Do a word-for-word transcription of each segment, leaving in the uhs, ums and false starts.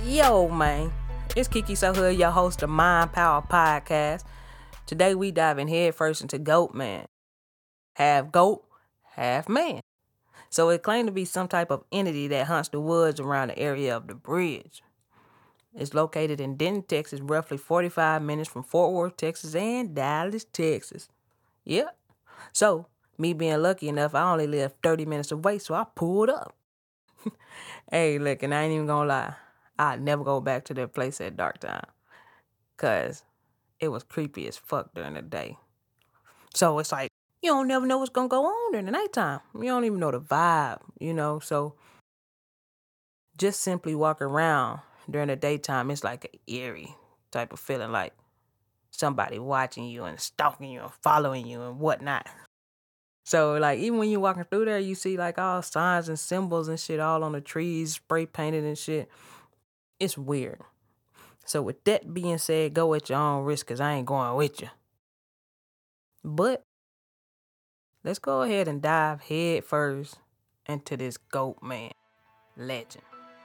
Yo, man. It's Kiki So Hood, your host of Mind Power Podcast. Today we diving headfirst into Goat Man. Half goat, half man. So it claimed to be some type of entity that hunts the woods around the area of the bridge. It's located in Denton, Texas, roughly forty-five minutes from Fort Worth, Texas, and Dallas, Texas. Yep. So, me being lucky enough, I only live thirty minutes away, so I pulled up. Hey, look, and I ain't even gonna lie. I'd never go back to that place at dark time. Cause it was creepy as fuck during the day. So it's like, you don't never know what's gonna go on during the nighttime. You don't even know the vibe, you know? So just simply walk around during the daytime, it's like an eerie type of feeling, like somebody watching you and stalking you and following you and whatnot. So, like, even when you're walking through there, you see, like, all signs and symbols and shit all on the trees, spray painted and shit. It's weird. So, with that being said, go at your own risk, because I ain't going with you. But, let's go ahead and dive head first into this Goat Man legend.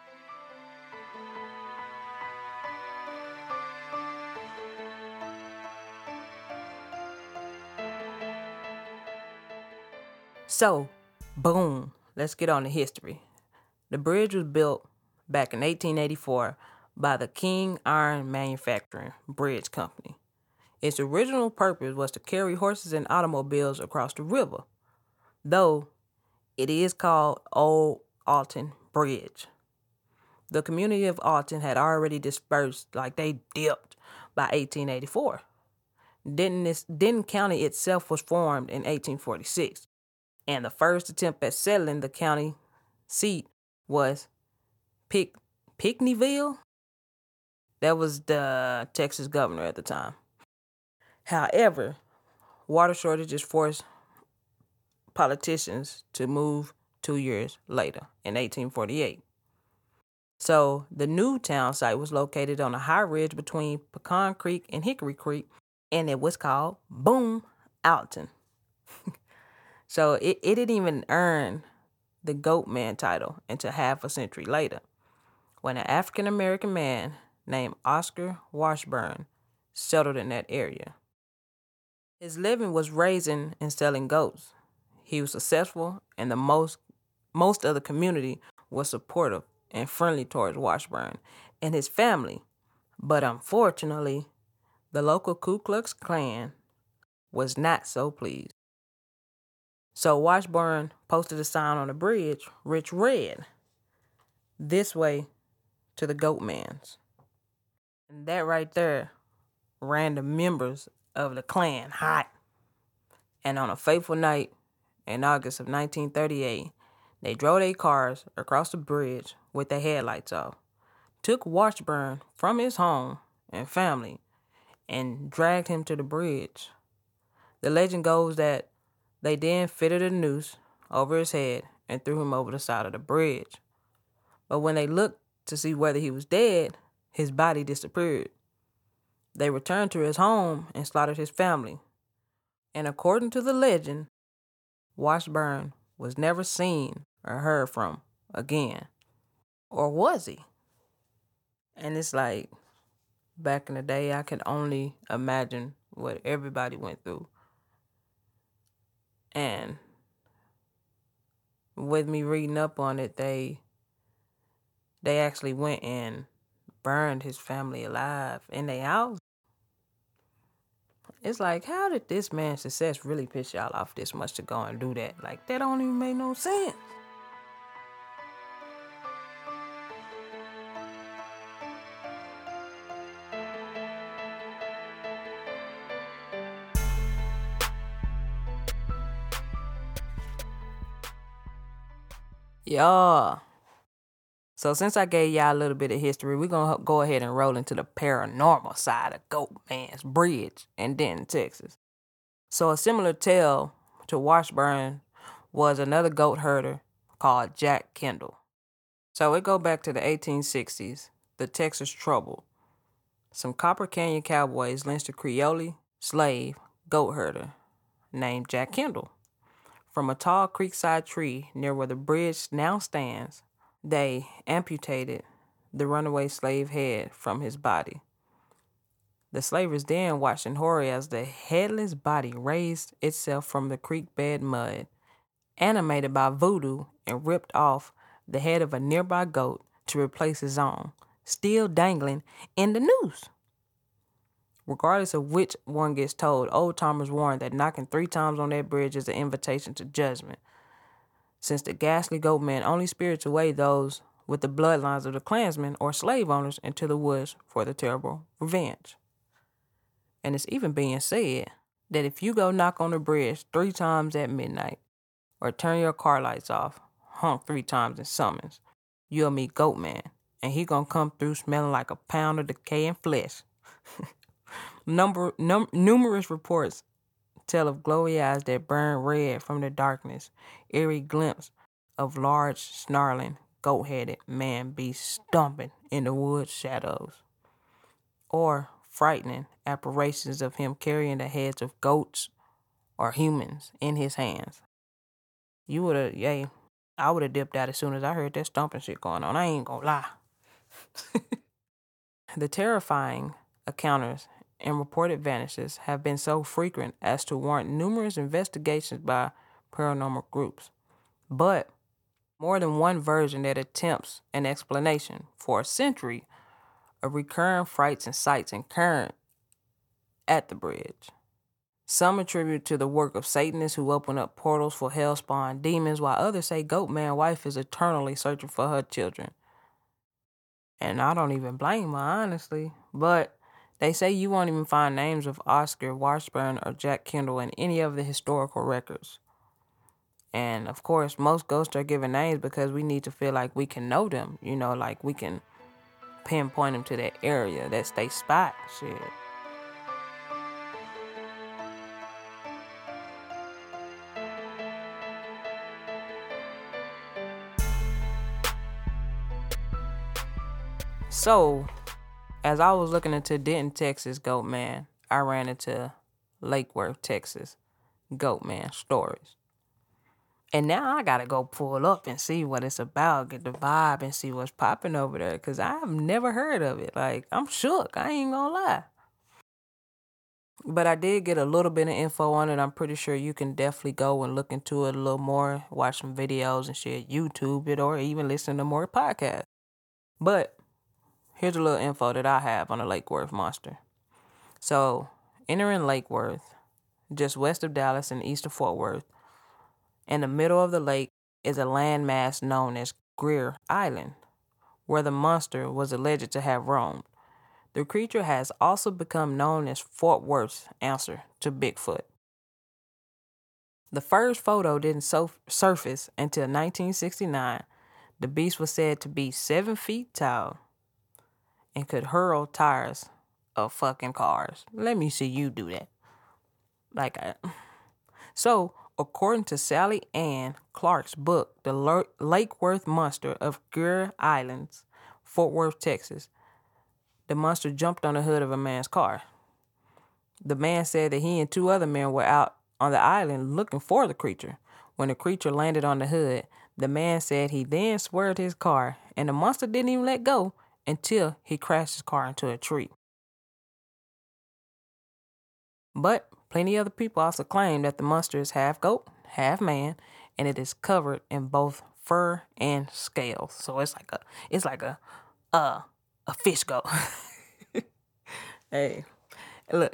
So, boom, let's get on the history. The bridge was built back in eighteen eighty-four by the King Iron Manufacturing Bridge Company. Its original purpose was to carry horses and automobiles across the river, though it is called Old Alton Bridge. The community of Alton had already dispersed, like they dipped, by eighteen eighty-four. Denton, Denton County itself was formed in eighteen forty-six, and the first attempt at settling the county seat was Pick, Pinckneyville. That was the Texas governor at the time. However, water shortages forced politicians to move two years later in eighteen forty-eight. So the new town site was located on a high ridge between Pecan Creek and Hickory Creek, and it was called Boom Alton. So it, it didn't even earn the Goat Man title until half a century later, when an African-American man named Oscar Washburn settled in that area. His living was raising and selling goats. He was successful, and the most most of the community was supportive and friendly towards Washburn and his family. But unfortunately, the local Ku Klux Klan was not so pleased. So Washburn posted a sign on the bridge, which read, "This way to the Goat Man's." And that right there ran the members of the Klan hot. And on a fateful night in August of nineteen thirty-eight, they drove their cars across the bridge with their headlights off, took Washburn from his home and family, and dragged him to the bridge. The legend goes that they then fitted a noose over his head and threw him over the side of the bridge. But when they looked to see whether he was dead, his body disappeared. They returned to his home and slaughtered his family. And according to the legend, Washburn was never seen or heard from again. Or was he? And it's like, back in the day, I could only imagine what everybody went through. And with me reading up on it, they they actually went and burned his family alive in their house. It's like, how did this man's success really piss y'all off this much to go and do that? Like, that don't even make no sense. Yeah. So since I gave y'all a little bit of history, we're going to go ahead and roll into the paranormal side of Goat Man's Bridge in Denton, Texas. So a similar tale to Washburn was another goat herder called Jack Kendall. So it go back to the eighteen sixties, the Texas Trouble. Some Copper Canyon cowboys lynched a Creole slave goat herder named Jack Kendall from a tall creekside tree near where the bridge now stands. They amputated the runaway slave head from his body. The slavers then watched in horror as the headless body raised itself from the creek bed mud, animated by voodoo, and ripped off the head of a nearby goat to replace his own, still dangling in the noose. Regardless of which one gets told, old timers warn that knocking three times on that bridge is an invitation to judgment, since the ghastly goat man only spirits away those with the bloodlines of the Klansmen or slave owners into the woods for the terrible revenge. And it's even being said that if you go knock on the bridge three times at midnight, or turn your car lights off, honk three times in summons, you'll meet Goat Man, and he gonna come through smelling like a pound of decaying flesh. Number, num- numerous reports tell of glowy eyes that burn red from the darkness, eerie glimpse of large, snarling, goat-headed man beasts stomping in the wood shadows, or frightening apparitions of him carrying the heads of goats or humans in his hands. You would have, yay, I would have dipped out as soon as I heard that stomping shit going on. I ain't gonna lie. The terrifying encounters and reported vanishes have been so frequent as to warrant numerous investigations by paranormal groups. But more than one version that attempts an explanation for a century of recurring frights and sights occurring at the bridge. Some attribute to the work of Satanists who open up portals for hell-spawned demons, while others say Goat Man's wife is eternally searching for her children. And I don't even blame her, honestly. But they say you won't even find names of Oscar Washburn or Jack Kendall in any of the historical records. And, of course, most ghosts are given names because we need to feel like we can know them. You know, like we can pinpoint them to that area. That's their spot. Shit. So, as I was looking into Denton, Texas, Goat Man, I ran into Lake Worth, Texas, Goat Man stories. And now I gotta go pull up and see what it's about, get the vibe and see what's popping over there, because I've never heard of it. Like, I'm shook, I ain't gonna lie. But I did get a little bit of info on it. I'm pretty sure you can definitely go and look into it a little more, watch some videos and shit, YouTube it, or even listen to more podcasts. But here's a little info that I have on the Lake Worth monster. So, entering Lake Worth, just west of Dallas and east of Fort Worth, in the middle of the lake is a landmass known as Greer Island, where the monster was alleged to have roamed. The creature has also become known as Fort Worth's answer to Bigfoot. The first photo didn't so- surface until nineteen sixty-nine. The beast was said to be seven feet tall and could hurl tires of fucking cars. Let me see you do that. Like, I... So, according to Sally Ann Clark's book, The L- Lake Worth Monster of Greer Islands, Fort Worth, Texas, the monster jumped on the hood of a man's car. The man said that he and two other men were out on the island looking for the creature. When the creature landed on the hood, the man said he then swerved his car, and the monster didn't even let go until he crashed his car into a tree. But plenty of other people also claim that the monster is half goat, half man, and it is covered in both fur and scales. So it's like a, it's like a, uh, a fish goat. Hey, look.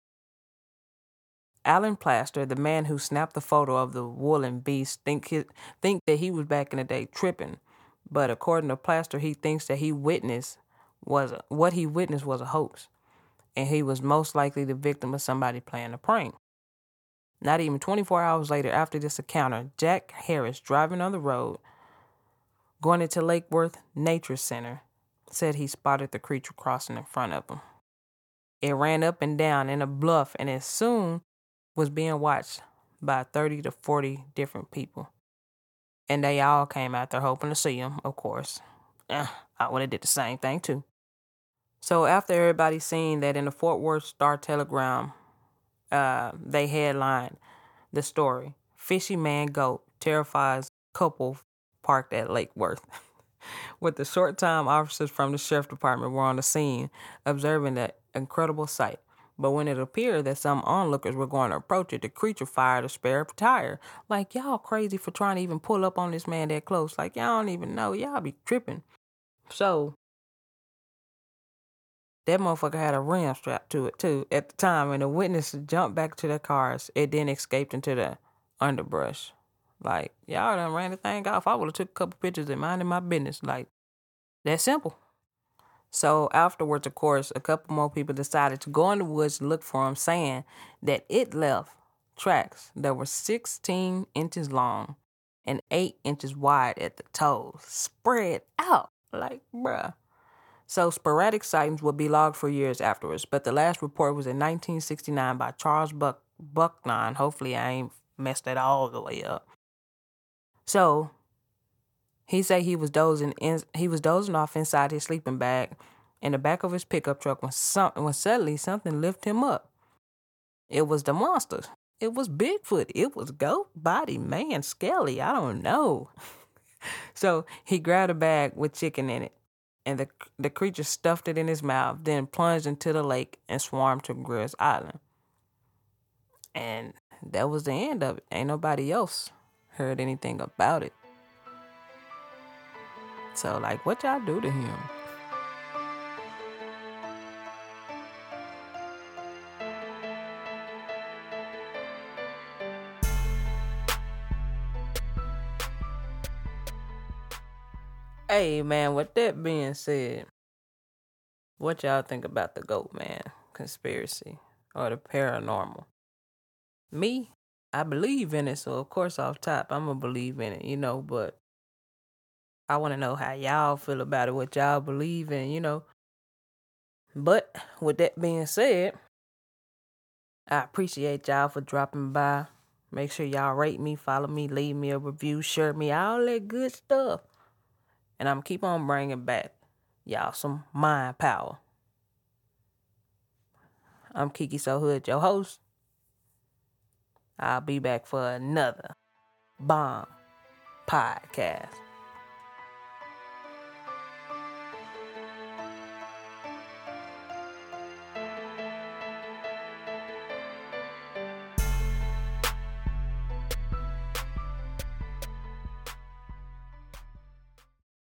Alan Plaster, the man who snapped the photo of the woolen beast, think his, think that he was back in the day tripping. But according to Plaster, he thinks that he witnessed was a, what he witnessed was a hoax, and he was most likely the victim of somebody playing a prank. Not even twenty-four hours later after this encounter, Jack Harris, driving on the road, going into Lake Worth Nature Center, said he spotted the creature crossing in front of him. It ran up and down in a bluff, and it soon was being watched by thirty to forty different people. And they all came out there hoping to see him, of course. Eh, I would have did the same thing, too. So after everybody seen that in the Fort Worth Star-Telegram, uh, they headlined the story, Fishy Man Goat Terrifies Couple Parked at Lake Worth. With the short time, officers from the sheriff department were on the scene, observing that incredible sight. But when it appeared that some onlookers were going to approach it, the creature fired a spare tire. Like, y'all crazy for trying to even pull up on this man that close. Like, y'all don't even know. Y'all be tripping. So, that motherfucker had a ram strapped to it, too, at the time. And the witnesses jumped back to their cars. It then escaped into the underbrush. Like, y'all done ran the thing off. I would have took a couple pictures and minded my business. Like, that simple. So afterwards, of course, a couple more people decided to go in the woods and look for him, saying that it left tracks that were sixteen inches long and eight inches wide at the toes, spread out. Like, bruh. So sporadic sightings would be logged for years afterwards, but the last report was in nineteen sixty-nine by Charles Buck Bucknine. Hopefully I ain't messed that all the way up. So he said he was dozing in, he was dozing off inside his sleeping bag in the back of his pickup truck when some when suddenly something lifted him up. It was the monster. It was Bigfoot. It was Goat Body Man Skelly. I don't know. So he grabbed a bag with chicken in it, and the the creature stuffed it in his mouth, then plunged into the lake and swarmed to Grills Island. And that was the end of it. Ain't nobody else heard anything about it. So, like, what y'all do to him? Hey, man, with that being said, what y'all think about the Goat Man conspiracy or the paranormal? Me, I believe in it, so of course off top, I'm gonna believe in it, you know, but I want to know how y'all feel about it, what y'all believe in, you know. But with that being said, I appreciate y'all for dropping by. Make sure y'all rate me, follow me, leave me a review, share me, all that good stuff. And I'm keep on bringing back y'all some mind power. I'm Kiki So Hood, your host. I'll be back for another bomb podcast.